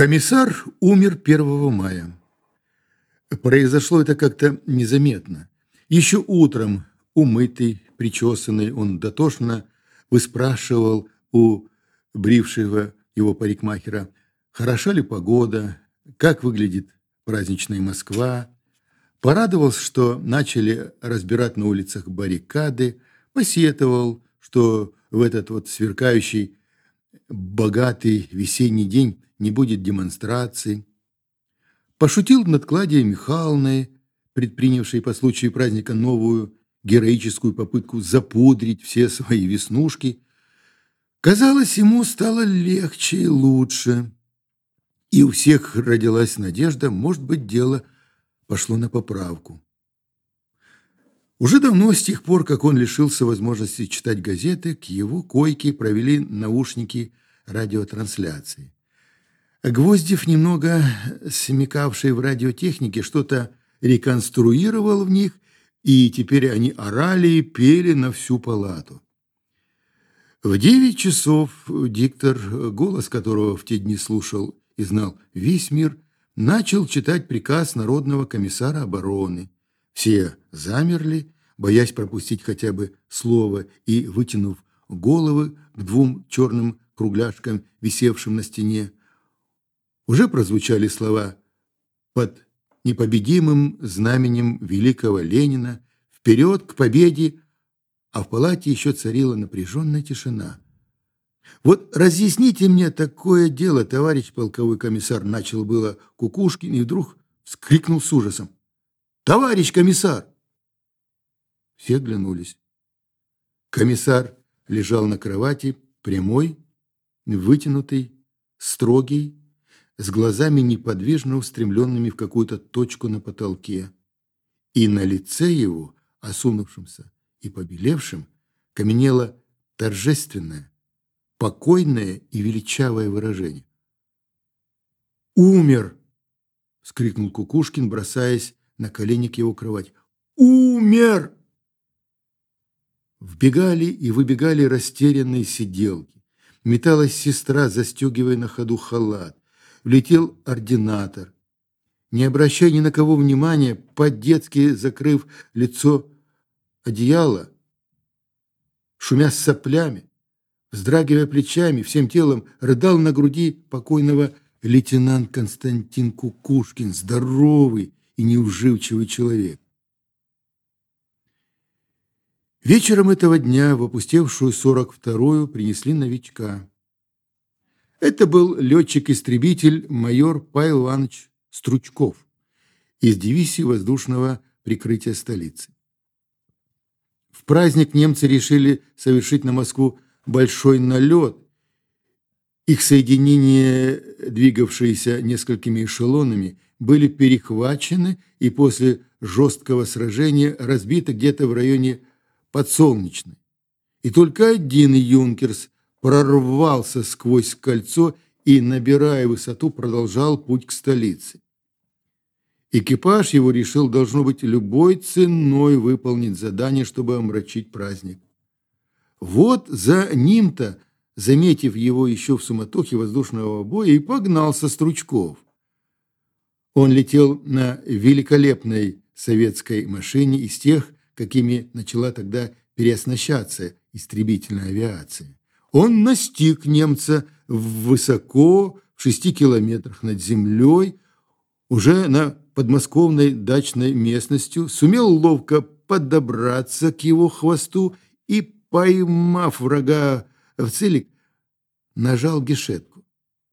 Комиссар умер 1 мая. Произошло это как-то незаметно. Еще утром, умытый, причесанный, он дотошно выспрашивал у брившего его парикмахера, хороша ли погода, как выглядит праздничная Москва. Порадовался, что начали разбирать на улицах баррикады, посетовал, что в этот вот сверкающий, богатый весенний день не будет демонстраций. Пошутил над Клавдией Михайловной, предпринявшей по случаю праздника новую героическую попытку запудрить все свои веснушки. Казалось, ему стало легче и лучше. И у всех родилась надежда, может быть, дело пошло на поправку. Уже давно, с тех пор, как он лишился возможности читать газеты, к его койке провели наушники радиотрансляции. Гвоздев, немного смекавший в радиотехнике, что-то реконструировал в них, и теперь они орали и пели на всю палату. В 9 часов диктор, голос которого в те дни слушал и знал весь мир, начал читать приказ Народного комиссара обороны. Все замерли, боясь пропустить хотя бы слово, и, вытянув головы к 2 черным кругляшкам, висевшим на стене, уже прозвучали слова: «Под непобедимым знаменем великого Ленина, вперед к победе!», а в палате еще царила напряженная тишина. «Вот разъясните мне такое дело, товарищ полковой комиссар», начал было Кукушкин и вдруг вскрикнул с ужасом: «Товарищ комиссар!» Все оглянулись. Комиссар лежал на кровати, прямой, вытянутый, строгий, с глазами неподвижно устремленными в какую-то точку на потолке. И на лице его, осунувшемся и побелевшем, каменело торжественное, покойное и величавое выражение. «Умер!» — вскрикнул Кукушкин, бросаясь на колени к его кровати. «Умер!» Вбегали и выбегали растерянные сиделки. Металась сестра, застегивая на ходу халат. Влетел ординатор. Не обращая ни на кого внимания, по-детски закрыв лицо одеяло, шумя соплями, вздрагивая плечами, всем телом рыдал на груди покойного лейтенант Константин Кукушкин, здоровый и неуживчивый человек. Вечером этого дня в опустевшую 42-ю принесли новичка. Это был летчик-истребитель майор Павел Иванович Стручков из дивизии воздушного прикрытия столицы. В праздник немцы решили совершить на Москву большой налет. Их соединения, двигавшиеся несколькими эшелонами, были перехвачены и после жесткого сражения разбиты где-то в районе Подсолнечной. И только один «Юнкерс» прорвался сквозь кольцо и, набирая высоту, продолжал путь к столице. Экипаж его решил, должно быть, любой ценой выполнить задание, чтобы омрачить праздник. Вот за ним-то, заметив его еще в суматохе воздушного боя, и погнался Стручков. Он летел на великолепной советской машине из тех, какими начала тогда переоснащаться истребительная авиация. Он настиг немца высоко, в 6 километрах над землей, уже на подмосковной дачной местностью, сумел ловко подобраться к его хвосту и, поймав врага в целик, нажал гашетку.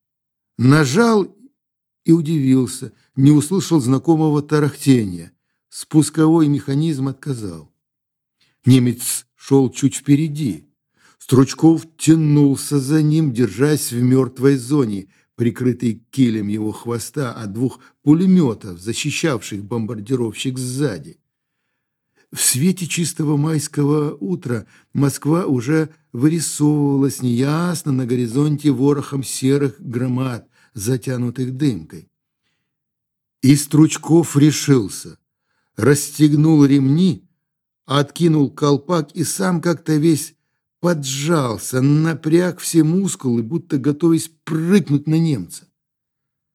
Нажал и удивился, не услышал знакомого тарахтения. Спусковой механизм отказал. Немец шел чуть впереди. Стручков тянулся за ним, держась в мертвой зоне, прикрытой килем его хвоста от 2 пулеметов, защищавших бомбардировщик сзади. В свете чистого майского утра Москва уже вырисовывалась неясно на горизонте ворохом серых громад, затянутых дымкой. И Стручков решился, расстегнул ремни, откинул колпак и сам как-то весь поджался, напряг все мускулы, будто готовясь прыгнуть на немца.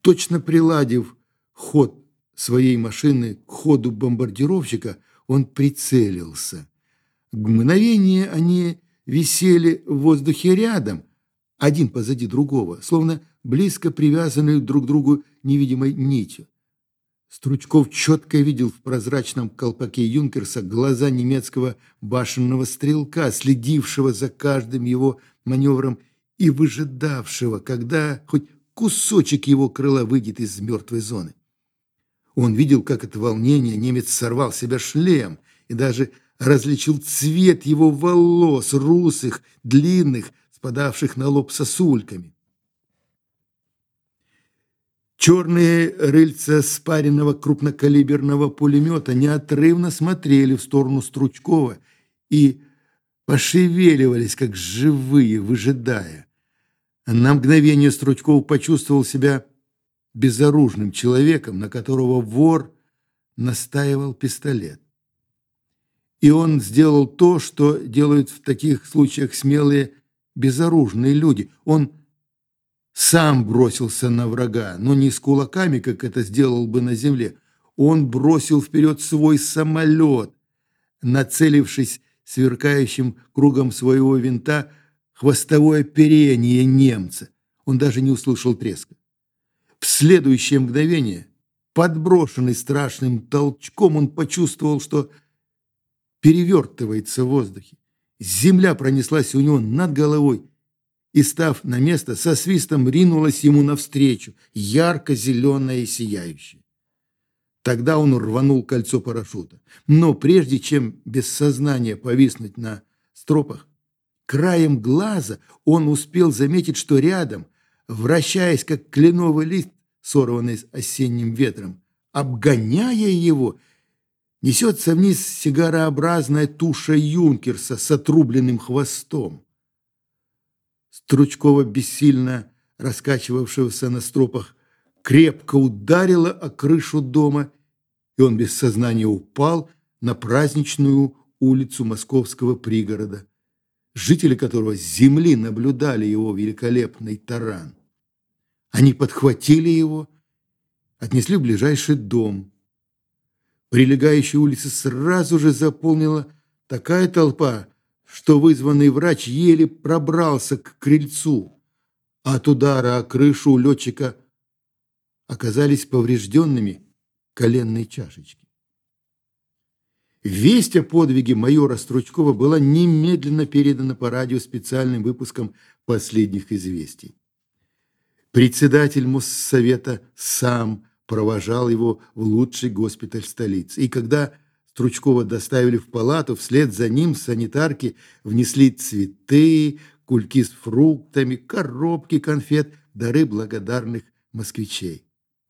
Точно приладив ход своей машины к ходу бомбардировщика, он прицелился. В мгновение они висели в воздухе рядом, один позади другого, словно близко привязанные друг к другу невидимой нитью. Стручков четко видел в прозрачном колпаке юнкерса глаза немецкого башенного стрелка, следившего за каждым его маневром и выжидавшего, когда хоть кусочек его крыла выйдет из мертвой зоны. Он видел, как от волнения немец сорвал с себя шлем и даже различил цвет его волос, русых, длинных, спадавших на лоб сосульками. Черные рыльца спаренного крупнокалиберного пулемета неотрывно смотрели в сторону Стручкова и пошевеливались, как живые, выжидая. На мгновение Стручков почувствовал себя безоружным человеком, на которого вор настаивал пистолет. И он сделал то, что делают в таких случаях смелые безоружные люди. Он сам бросился на врага, но не с кулаками, как это сделал бы на земле. Он бросил вперед свой самолет, нацелившись сверкающим кругом своего винта хвостовое оперение немца. Он даже не услышал треска. В следующее мгновение, подброшенный страшным толчком, он почувствовал, что перевертывается в воздухе. Земля пронеслась у него над головой и, став на место, со свистом ринулась ему навстречу, ярко-зеленая и сияющая. Тогда он рванул кольцо парашюта. Но прежде чем без сознания повиснуть на стропах, краем глаза он успел заметить, что рядом, вращаясь как кленовый лист, сорванный осенним ветром, обгоняя его, несется вниз сигарообразная туша юнкерса с отрубленным хвостом. Стручкова, бессильно раскачивавшегося на стропах, крепко ударила о крышу дома, и он без сознания упал на праздничную улицу московского пригорода, жители которого с земли наблюдали его великолепный таран. Они подхватили его, отнесли в ближайший дом. Прилегающую улицу сразу же заполнила такая толпа, что вызванный врач еле пробрался к крыльцу. От удара о крышу у летчика оказались поврежденными коленные чашечки. Весть о подвиге майора Стручкова была немедленно передана по радио специальным выпуском последних известий. Председатель Моссовета сам провожал его в лучший госпиталь столицы. И когда Стручкова доставили в палату, вслед за ним санитарки внесли цветы, кульки с фруктами, коробки конфет, дары благодарных москвичей.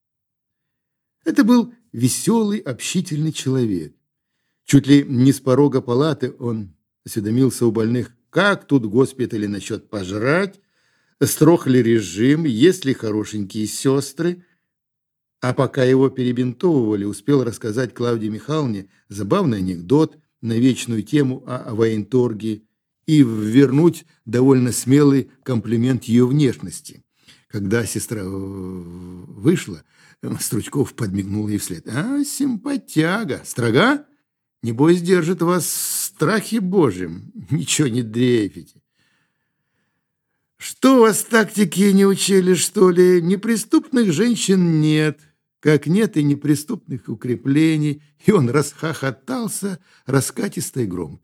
Это был веселый, общительный человек. Чуть ли не с порога палаты он осведомился у больных, как тут в госпитале насчет пожрать, строг ли режим, есть ли хорошенькие сестры. А пока его перебинтовывали, успел рассказать Клавдии Михайловне забавный анекдот на вечную тему о военторге и вернуть довольно смелый комплимент ее внешности. Когда сестра вышла, Стручков подмигнул ей вслед. «А, симпатяга! Строга? Небось, держит вас в страхе Божьем. Ничего не дрейфите. Что вас тактики не учили, что ли? Неприступных женщин нет, как нет и неприступных укреплений». И он расхохотался раскатисто и громко.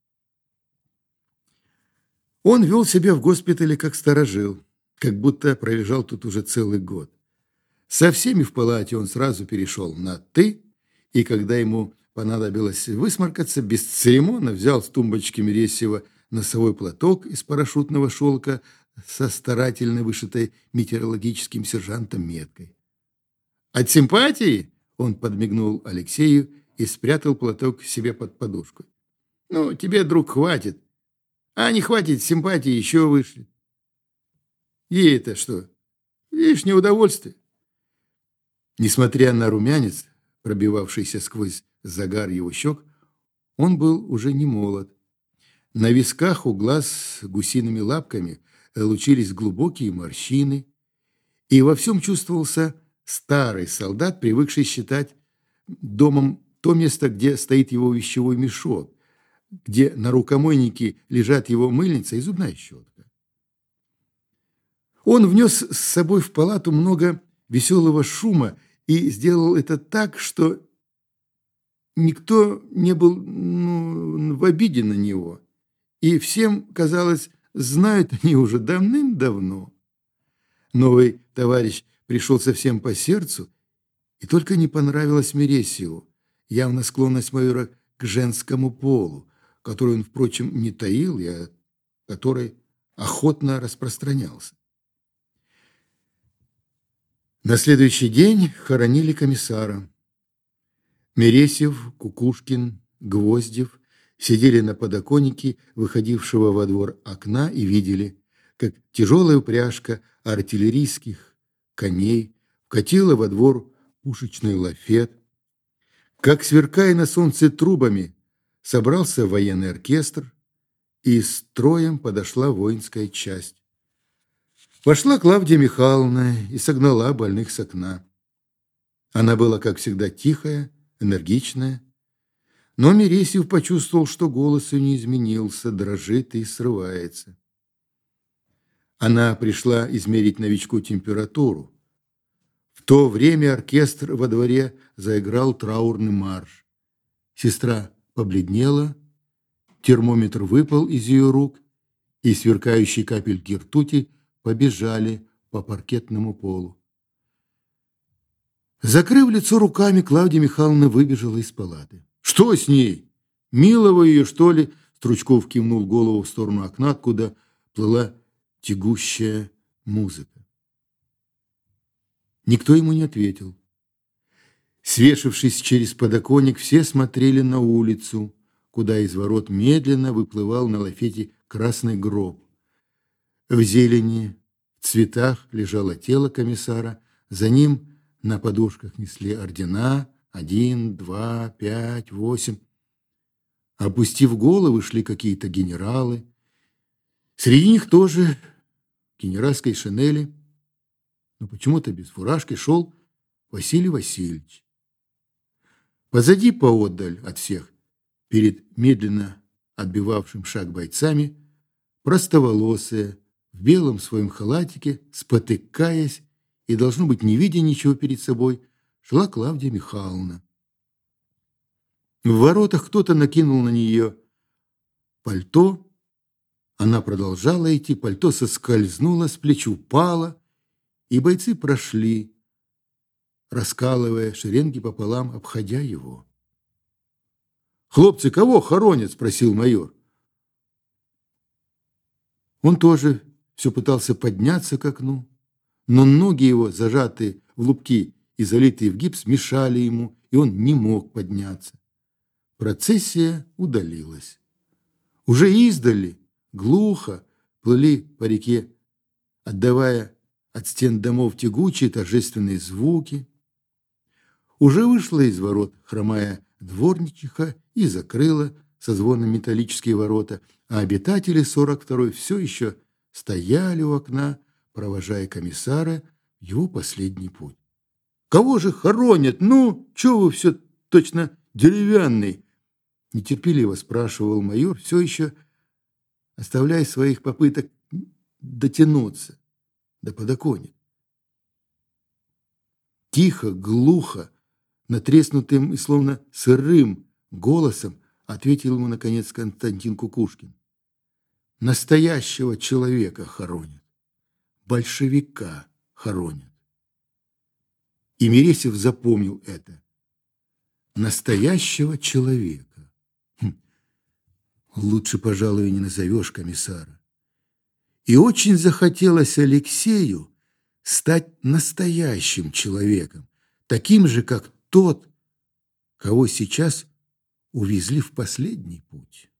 Он вел себя в госпитале как сторожил, как будто пролежал тут уже целый год. Со всеми в палате он сразу перешел на «ты», и когда ему понадобилось высморкаться, бесцеремонно взял с тумбочки Мересьева носовой платок из парашютного шелка со старательно вышитой метеорологическим сержантом меткой. «От симпатии?» — он подмигнул Алексею и спрятал платок себе под подушку. «Ну, тебе, друг, хватит. А не хватит симпатии, еще вышлет. Ей-то что? Лишнее удовольствие». Несмотря на румянец, пробивавшийся сквозь загар его щек, он был уже не молод. На висках у глаз гусиными лапками лучились глубокие морщины, и во всем чувствовался старый солдат, привыкший считать домом то место, где стоит его вещевой мешок, где на рукомойнике лежат его мыльница и зубная щетка. Он внес с собой в палату много веселого шума и сделал это так, что никто не был в обиде на него, и всем, казалось, знают они уже давным-давно. Новый товарищ пришел совсем по сердцу, и только не понравилось Мересьеву явно склонность майора к женскому полу, которую он, впрочем, не таил и о которой охотно распространялся. На следующий день хоронили комиссара. Мересьев, Кукушкин, Гвоздев сидели на подоконнике выходившего во двор окна и видели, как тяжелая упряжка артиллерийских коней вкатила во двор пушечный лафет, как, сверкая на солнце трубами, собрался военный оркестр, и строем подошла воинская часть. Вошла Клавдия Михайловна и согнала больных с окна. Она была, как всегда, тихая, энергичная, но Мересьев почувствовал, что голос ее не изменился, дрожит и срывается. Она пришла измерить новичку температуру. В то время оркестр во дворе заиграл траурный марш. Сестра побледнела, термометр выпал из ее рук, и сверкающие капельки ртути побежали по паркетному полу. Закрыв лицо руками, Клавдия Михайловна выбежала из палаты. «Что с ней? Милого ее, что ли?» Стручков кивнул голову в сторону окна, откуда плыла тягущая музыка. Никто ему не ответил. Свешившись через подоконник, все смотрели на улицу, куда из ворот медленно выплывал на лафете красный гроб. В зелени, в цветах лежало тело комиссара, за ним на подушках несли ордена 1, 2, 5, 8. Опустив головы, шли какие-то генералы. Среди них тоже в генеральской шинели, но почему-то без фуражки, шел Василий Васильевич. Позади, поотдаль от всех, перед медленно отбивавшим шаг бойцами, простоволосая, в белом своем халатике, спотыкаясь и, должно быть, не видя ничего перед собой, шла Клавдия Михайловна. В воротах кто-то накинул на нее пальто. Она продолжала идти, пальто соскользнуло, с плеч упало, и бойцы прошли, раскалывая шеренги пополам, обходя его. «Хлопцы, кого хоронят?» – спросил майор. Он тоже все пытался подняться к окну, но ноги его, зажатые в лупки и залитые в гипс, мешали ему, и он не мог подняться. Процессия удалилась. Уже издали, глухо, плыли по реке, отдавая от стен домов тягучие торжественные звуки. Уже вышла из ворот, хромая дворничиха, и закрыла со звоном металлические ворота, а обитатели 42-й все еще стояли у окна, провожая комиссара в его последний путь. «Кого же хоронят? Ну, чего вы все точно деревянный?» Нетерпеливо спрашивал майор, все еще оставляя своих попыток дотянуться до подоконника. Тихо, глухо, натреснутым и словно сырым голосом ответил ему, наконец, Константин Кукушкин. «Настоящего человека хоронят, большевика хоронят». И Мересьев запомнил это. Настоящего человека. Лучше, пожалуй, не назовешь комиссара. И очень захотелось Алексею стать настоящим человеком, таким же, как тот, кого сейчас увезли в последний путь.